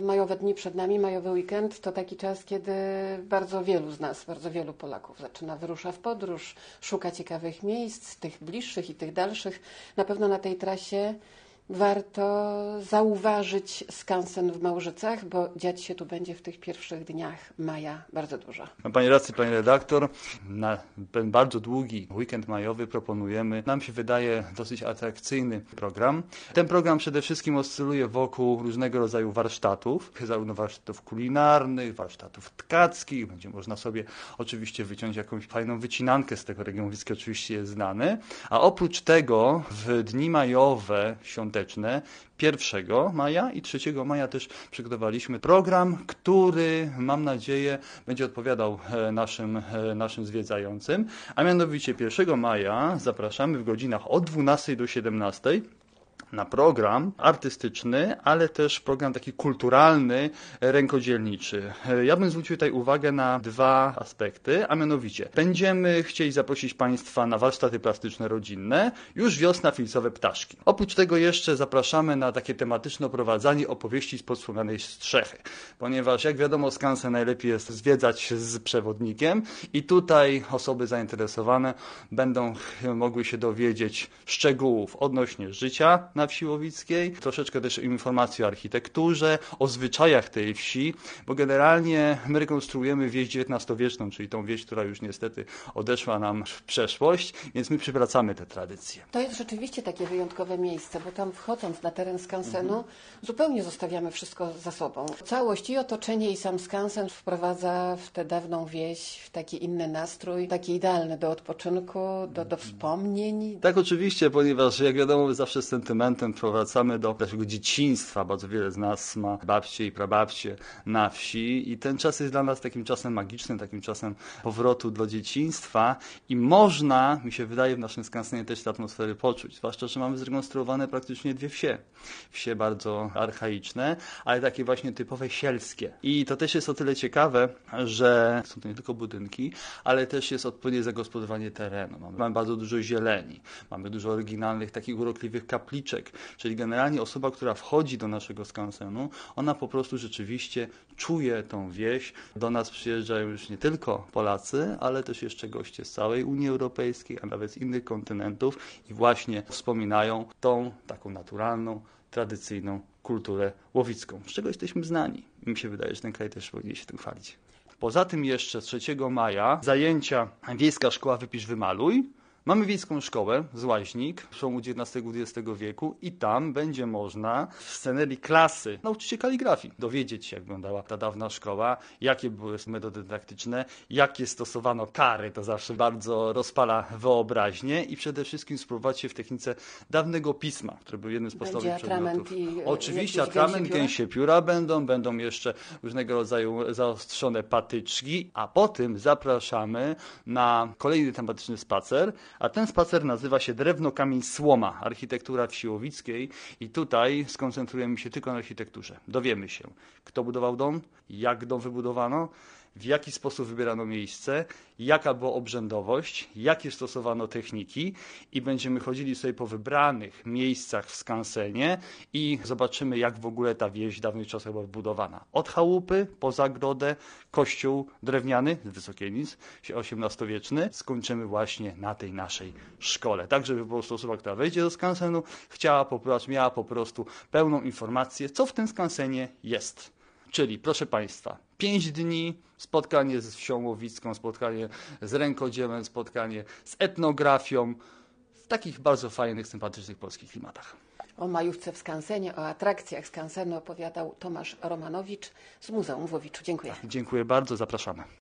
majowe dni przed nami, majowy weekend to taki czas, kiedy bardzo wielu z nas, bardzo wielu Polaków wyrusza w podróż, szuka ciekawych miejsc, tych bliższych i tych dalszych. Na pewno na tej trasie warto zauważyć skansen w Małżycach, bo dziać się tu będzie w tych pierwszych dniach maja bardzo dużo. Ma Pani rację, Pani redaktor. Na ten bardzo długi weekend majowy proponujemy, nam się wydaje, dosyć atrakcyjny program. Ten program przede wszystkim oscyluje wokół różnego rodzaju warsztatów, zarówno warsztatów kulinarnych, warsztatów tkackich. Będzie można sobie oczywiście wyciąć jakąś fajną wycinankę z tego. Region Łowicki oczywiście jest znany. A oprócz tego w dni majowe, świąteczne, 1 maja i 3 maja też przygotowaliśmy program, który, mam nadzieję, będzie odpowiadał naszym zwiedzającym. A mianowicie 1 maja zapraszamy w godzinach od 12 do 17 na program artystyczny, ale też program taki kulturalny, rękodzielniczy. Ja bym zwrócił tutaj uwagę na 2 aspekty, a mianowicie będziemy chcieli zaprosić Państwa na warsztaty plastyczne rodzinne, już wiosna, filicowe ptaszki. Oprócz tego jeszcze zapraszamy na takie tematyczne oprowadzanie opowieści spod wspomnianej strzechy, ponieważ jak wiadomo skansen najlepiej jest zwiedzać z przewodnikiem i tutaj osoby zainteresowane będą mogły się dowiedzieć szczegółów odnośnie życia na wsi łowickiej, troszeczkę też informacji o architekturze, o zwyczajach tej wsi, bo generalnie my rekonstruujemy wieś XIX-wieczną, czyli tą wieś, która już niestety odeszła nam w przeszłość, więc my przywracamy te tradycje. To jest rzeczywiście takie wyjątkowe miejsce, bo tam wchodząc na teren skansenu zupełnie zostawiamy wszystko za sobą. Całość i otoczenie i sam skansen wprowadza w tę dawną wieś w taki inny nastrój, taki idealny do odpoczynku, do wspomnień. Tak, oczywiście, ponieważ jak wiadomo zawsze z sentymentem powracamy do naszego dzieciństwa. Bardzo wiele z nas ma babcie i prababcie na wsi i ten czas jest dla nas takim czasem magicznym, takim czasem powrotu do dzieciństwa i można, mi się wydaje, w naszym skansenie też te atmosfery poczuć. Zwłaszcza, że mamy zrekonstruowane praktycznie 2 wsie. Wsie bardzo archaiczne, ale takie właśnie typowe sielskie. I to też jest o tyle ciekawe, że są to nie tylko budynki, ale też jest odpowiednie zagospodarowanie terenu. Mamy bardzo dużo zieleni, mamy dużo oryginalnych, takich urokliwych kapliczek, czyli generalnie osoba, która wchodzi do naszego skansenu, ona po prostu rzeczywiście czuje tą wieś. Do nas przyjeżdżają już nie tylko Polacy, ale też jeszcze goście z całej Unii Europejskiej, a nawet z innych kontynentów i właśnie wspominają tą taką naturalną, tradycyjną kulturę łowicką, z czego jesteśmy znani. Mi się wydaje, że ten kraj też powinien się tym chwalić. Poza tym jeszcze 3 maja zajęcia Wiejska Szkoła Wypisz Wymaluj. Mamy wiejską szkołę z Łaźnik w przełomu XIX-XX wieku i tam będzie można w scenerii klasy nauczyć się kaligrafii, dowiedzieć się, jak wyglądała ta dawna szkoła, jakie były metody dydaktyczne, jakie stosowano kary, to zawsze bardzo rozpala wyobraźnię i przede wszystkim spróbować się w technice dawnego pisma, który był jednym z podstawowych przedmiotów. Oczywiście atrament, gęsie pióra będą jeszcze różnego rodzaju zaostrzone patyczki, a potem zapraszamy na kolejny tematyczny spacer, a ten spacer nazywa się Drewno, Kamień, Słoma, architektura wsi łowickiej i tutaj skoncentrujemy się tylko na architekturze. Dowiemy się, kto budował dom, jak dom wybudowano, w jaki sposób wybierano miejsce, jaka była obrzędowość, jakie stosowano techniki i będziemy chodzili sobie po wybranych miejscach w skansenie i zobaczymy, jak w ogóle ta wieś w dawnych czasach była wybudowana. Od chałupy, po zagrodę, kościół drewniany z Wysokich Nic, XVIII-wieczny, skończymy właśnie na tej naszej szkole. Tak, żeby po prostu osoba, która wejdzie do skansenu, miała po prostu pełną informację, co w tym skansenie jest. Czyli, proszę Państwa, 5 dni, spotkanie z wsią łowicką, spotkanie z rękodziełem, spotkanie z etnografią w takich bardzo fajnych, sympatycznych polskich klimatach. O majówce w skansenie, o atrakcjach skansenu opowiadał Tomasz Romanowicz z Muzeum w Łowiczu. Dziękuję. Dziękuję bardzo, zapraszamy.